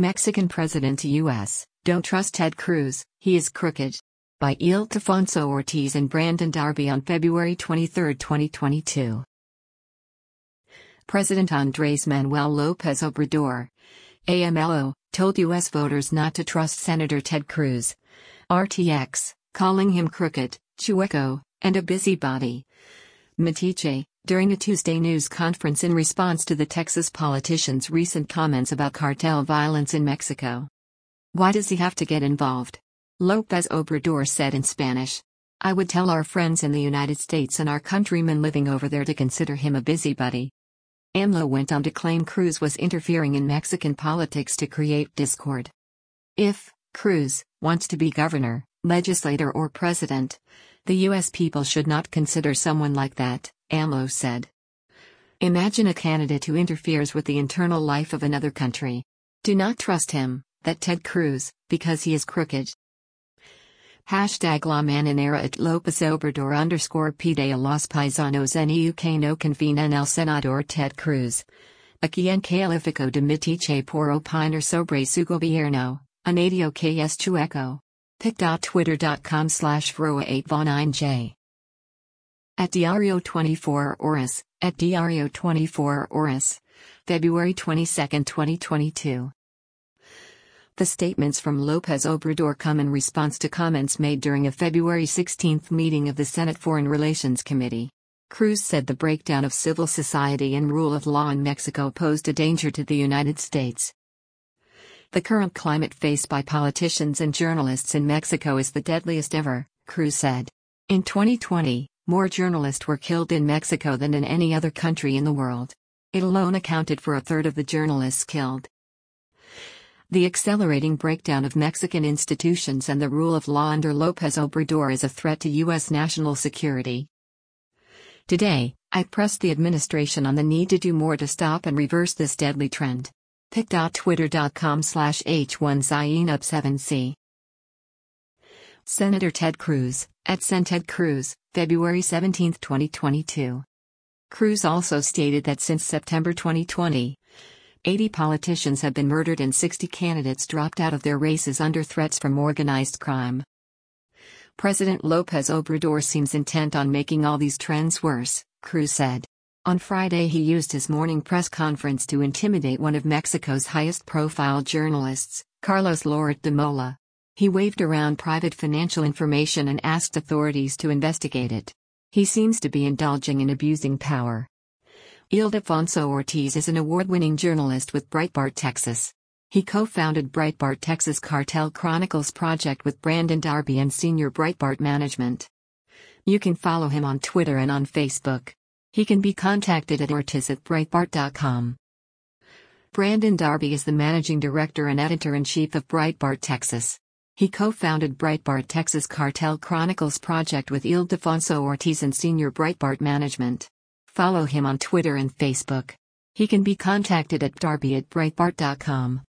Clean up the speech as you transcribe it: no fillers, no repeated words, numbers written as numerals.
Mexican President to U.S., Don't Trust Ted Cruz, He is Crooked. By Ildefonso Ortiz and Brandon Darby on February 23, 2022. President Andrés Manuel López Obrador, AMLO, told U.S. voters not to trust Senator Ted Cruz, RTX, calling him crooked, chueco, and a busybody. Metiche, during a Tuesday news conference in response to the Texas politician's recent comments about cartel violence in Mexico. Why does he have to get involved? López Obrador said in Spanish. I would tell our friends in the United States and our countrymen living over there to consider him a busybody. AMLO went on to claim Cruz was interfering in Mexican politics to create discord. If Cruz wants to be governor, legislator or president, the U.S. people should not consider someone like that, AMLO said. Imagine a candidate who interferes with the internal life of another country. Do not trust him, that Ted Cruz, because he is crooked. Hashtag La Mañanera at López Obrador _pide a los paisanos en que no confíen en el senador Ted Cruz. A quien calificó de metiche por opinar sobre su gobierno, añadió que es chueco. pic.twitter.com/froa8v9j. At Diario 24 Horas, at Diario 24 Horas, February 22, 2022. The statements from López Obrador come in response to comments made during a February 16 meeting of the Senate Foreign Relations Committee. Cruz said the breakdown of civil society and rule of law in Mexico posed a danger to the United States. The current climate faced by politicians and journalists in Mexico is the deadliest ever, Cruz said. In 2020, more journalists were killed in Mexico than in any other country in the world. It alone accounted for a third of the journalists killed. The accelerating breakdown of Mexican institutions and the rule of law under López Obrador is a threat to U.S. national security. Today, I pressed the administration on the need to do more to stop and reverse this deadly trend. pic.twitter.com/h1zainab7c. Senator Ted Cruz, at Ted Cruz, February 17, 2022. Cruz also stated that since September 2020, 80 politicians have been murdered and 60 candidates dropped out of their races under threats from organized crime. President López Obrador seems intent on making all these trends worse, Cruz said. On Friday he used his morning press conference to intimidate one of Mexico's highest-profile journalists, Carlos Loret de Mola. He waved around private financial information and asked authorities to investigate it. He seems to be indulging in abusing power. Ildefonso Ortiz is an award-winning journalist with Breitbart Texas. He co-founded Breitbart Texas Cartel Chronicles project with Brandon Darby and senior Breitbart management. You can follow him on Twitter and on Facebook. He can be contacted at ortiz@breitbart.com. Brandon Darby is the managing director and editor-in-chief of Breitbart Texas. He co-founded Breitbart Texas Cartel Chronicles project with Ildefonso Ortiz and senior Breitbart management. Follow him on Twitter and Facebook. He can be contacted at darby@breitbart.com.